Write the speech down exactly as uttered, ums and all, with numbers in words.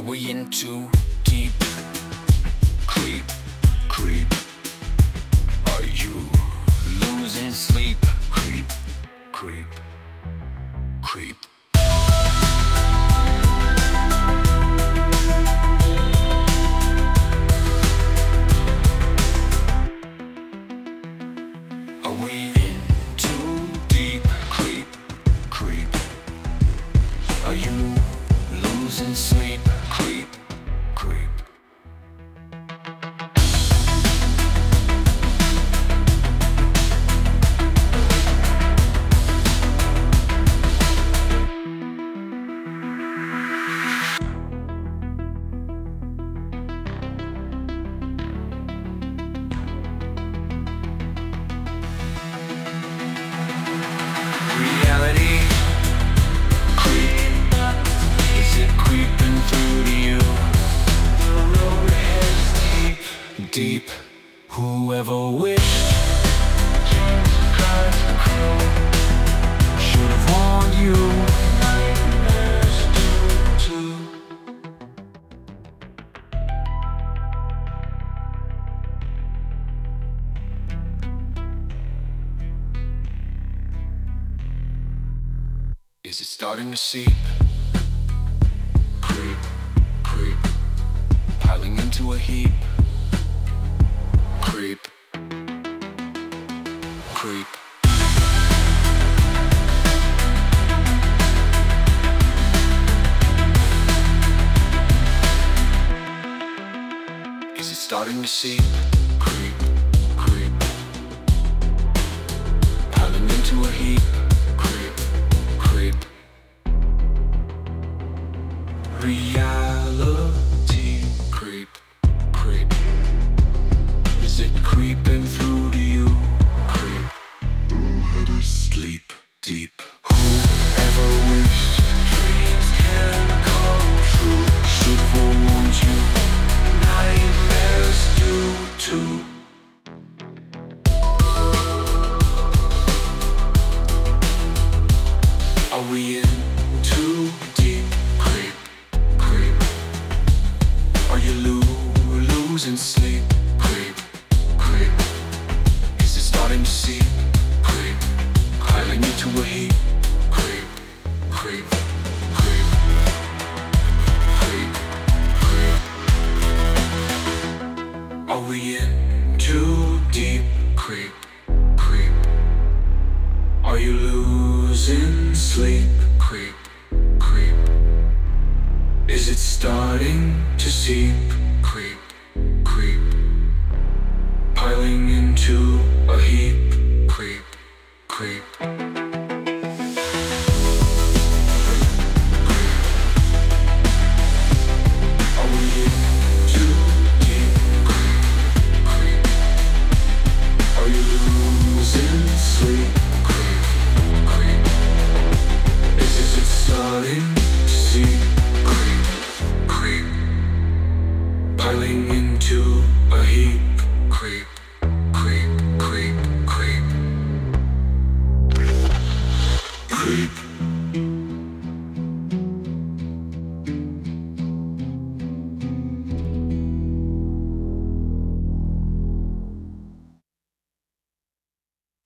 we in too deep? Creep, creep. Are you losing sleep? Creep, creep, creep. Are we in too deep? Creep, creep. Are you losing sleep? Creep, creep. Reality, creep. Is it creeping through to you? The road ahead is deep, deep. Whoever wished should have warned you. Nightmares do too. Is it starting to seep? Creep, creep. Piling into a heap. Creep, creep. Is it starting to seep? Creep, creep. Piling into a heap. Creep, creep. Reality, creep, creep. Is it creeping through to you? Creep. Who sleep deep? Whoever wished dreams can come true should forewarn you. Nightmares do too. Are we in too deep? Creep, creep. Are you lo- losing sleep? Creep, creep. Is it starting to seep? Creep, piling into a heap. Creep, creep, creep, creep, creep. Are we in too deep? Creep, creep. Are you losing sleep? Creep, creep. Is it starting to seep? Creep, creep. Piling into a heap. Creep, creep. Are we in too deep? Creep, creep. Are you losing sleep? Creep, creep. Is this it starting to seep? Creep, creep. Piling